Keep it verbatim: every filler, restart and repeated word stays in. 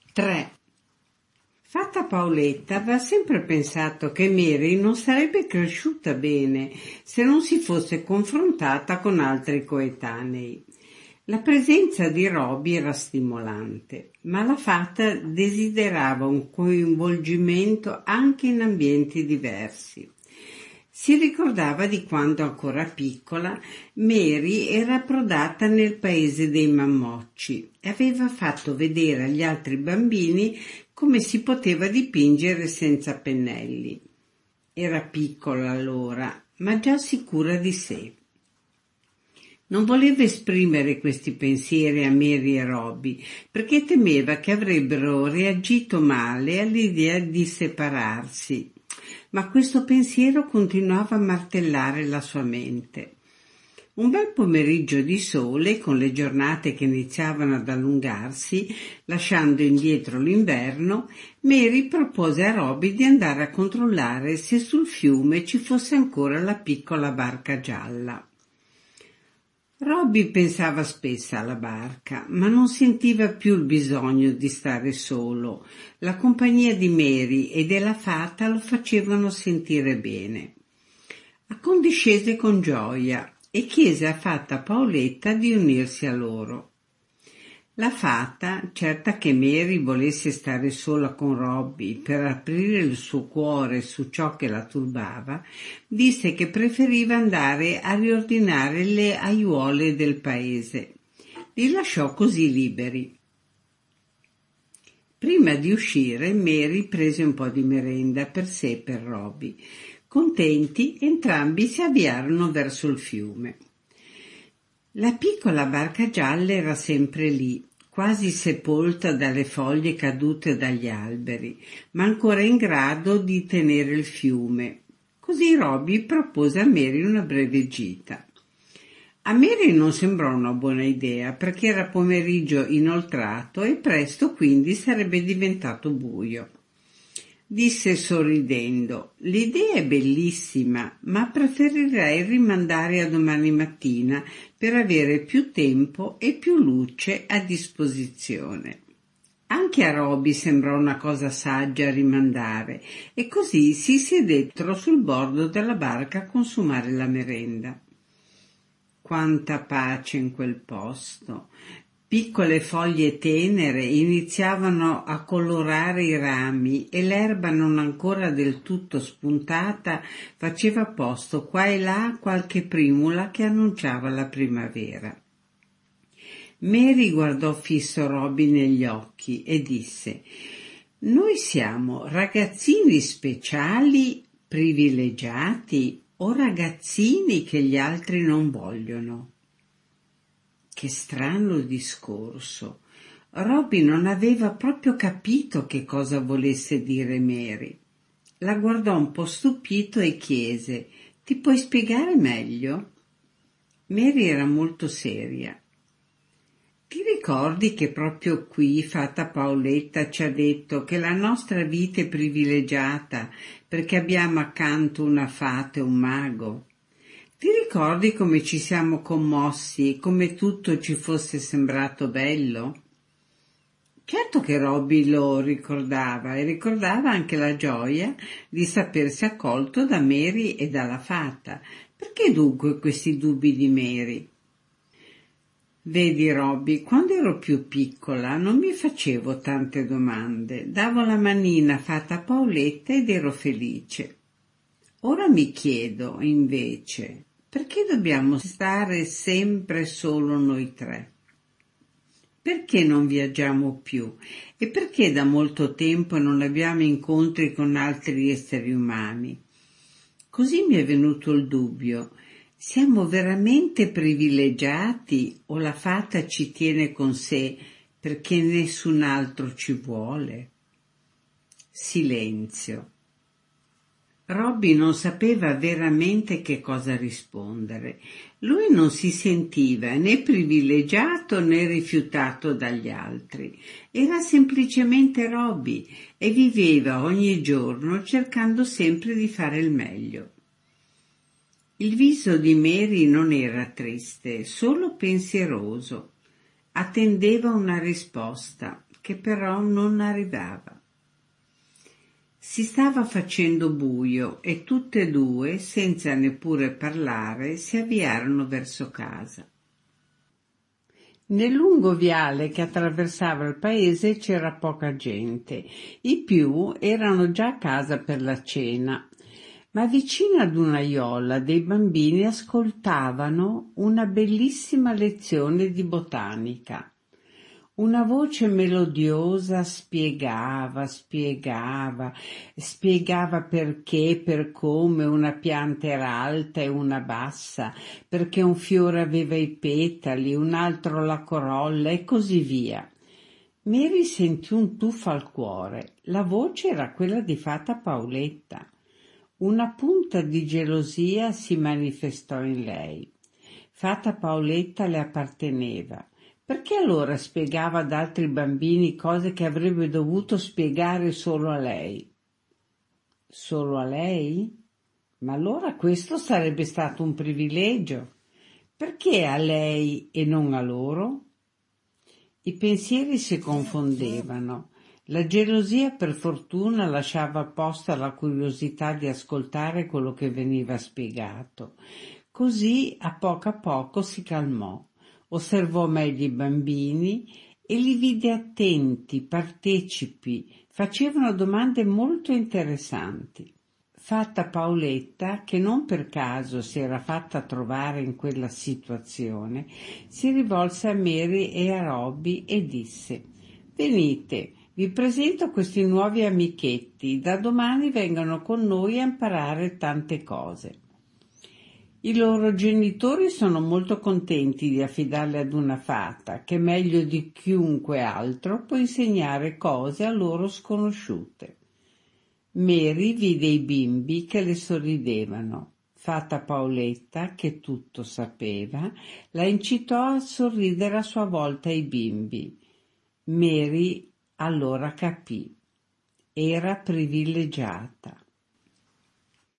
tre. Fata Paoletta aveva sempre pensato che Mary non sarebbe cresciuta bene se non si fosse confrontata con altri coetanei. La presenza di Roby era stimolante, ma la fata desiderava un coinvolgimento anche in ambienti diversi. Si ricordava di quando ancora piccola Mary era approdata nel paese dei mammocci e aveva fatto vedere agli altri bambini come si poteva dipingere senza pennelli. Era piccola allora, ma già sicura di sé. Non voleva esprimere questi pensieri a Mary e Roby perché temeva che avrebbero reagito male all'idea di separarsi. Ma questo pensiero continuava a martellare la sua mente. Un bel pomeriggio di sole, con le giornate che iniziavano ad allungarsi, lasciando indietro l'inverno, Mary propose a Roby di andare a controllare se sul fiume ci fosse ancora la piccola barca gialla. Roby pensava spesso alla barca, ma non sentiva più il bisogno di stare solo. La compagnia di Mary e della fata lo facevano sentire bene. Accondiscese con gioia e chiese a fata Paoletta di unirsi a loro. La fata, certa che Mary volesse stare sola con Roby per aprire il suo cuore su ciò che la turbava, disse che preferiva andare a riordinare le aiuole del paese. Li lasciò così liberi. Prima di uscire, Mary prese un po' di merenda per sé e per Roby. Contenti, entrambi si avviarono verso il fiume. La piccola barca gialla era sempre lì, quasi sepolta dalle foglie cadute dagli alberi, ma ancora in grado di tenere il fiume. Così Roby propose a Mary una breve gita. A Mary non sembrò una buona idea perché era pomeriggio inoltrato e presto quindi sarebbe diventato buio. Disse sorridendo: «L'idea è bellissima, ma preferirei rimandare a domani mattina per avere più tempo e più luce a disposizione». Anche a Roby sembrò una cosa saggia rimandare e così si sedettero sul bordo della barca a consumare la merenda. Quanta pace in quel posto! Piccole foglie tenere iniziavano a colorare i rami e l'erba non ancora del tutto spuntata faceva posto qua e là qualche primula che annunciava la primavera. Mary guardò fisso Roby negli occhi e disse: «Noi siamo ragazzini speciali, privilegiati o ragazzini che gli altri non vogliono?» Che strano discorso. Roby non aveva proprio capito che cosa volesse dire Mary. La guardò un po' stupito e chiese: «Ti puoi spiegare meglio?» Mary era molto seria. «Ti ricordi che proprio qui fata Paoletta ci ha detto che la nostra vita è privilegiata perché abbiamo accanto una fata e un mago? Ti ricordi come ci siamo commossi, come tutto ci fosse sembrato bello?» Certo che Roby lo ricordava e ricordava anche la gioia di sapersi accolto da Mary e dalla fata. Perché dunque questi dubbi di Mary? «Vedi Roby, quando ero più piccola non mi facevo tante domande, davo la manina fata a Paoletta ed ero felice. Ora mi chiedo, invece, perché dobbiamo stare sempre solo noi tre? Perché non viaggiamo più? E perché da molto tempo non abbiamo incontri con altri esseri umani?» Così mi è venuto il dubbio: siamo veramente privilegiati o la fata ci tiene con sé perché nessun altro ci vuole? Silenzio. Roby non sapeva veramente che cosa rispondere. Lui non si sentiva né privilegiato né rifiutato dagli altri. Era semplicemente Roby e viveva ogni giorno cercando sempre di fare il meglio. Il viso di Mary non era triste, solo pensieroso. Attendeva una risposta, che però non arrivava. Si stava facendo buio e tutte e due, senza neppure parlare, si avviarono verso casa. Nel lungo viale che attraversava il paese c'era poca gente, i più erano già a casa per la cena, ma vicino ad una iola dei bambini ascoltavano una bellissima lezione di botanica. Una voce melodiosa spiegava, spiegava, spiegava perché, per come una pianta era alta e una bassa, perché un fiore aveva i petali, un altro la corolla e così via. Mary sentì un tuffo al cuore. La voce era quella di Fata Paoletta. Una punta di gelosia si manifestò in lei. Fata Paoletta le apparteneva. Perché allora spiegava ad altri bambini cose che avrebbe dovuto spiegare solo a lei? Solo a lei? Ma allora questo sarebbe stato un privilegio. Perché a lei e non a loro? I pensieri si confondevano. La gelosia per fortuna lasciava posta la curiosità di ascoltare quello che veniva spiegato. Così a poco a poco si calmò. Osservò meglio i bambini e li vide attenti, partecipi, facevano domande molto interessanti. Fata Paoletta, che non per caso si era fatta trovare in quella situazione, si rivolse a Mary e a Robbie e disse: «Venite, vi presento questi nuovi amichetti, da domani vengono con noi a imparare tante cose». I loro genitori sono molto contenti di affidarli ad una fata che meglio di chiunque altro può insegnare cose a loro sconosciute. Mary vide i bimbi che le sorridevano. Fata Paoletta, che tutto sapeva, la incitò a sorridere a sua volta ai bimbi. Mary allora capì. Era privilegiata.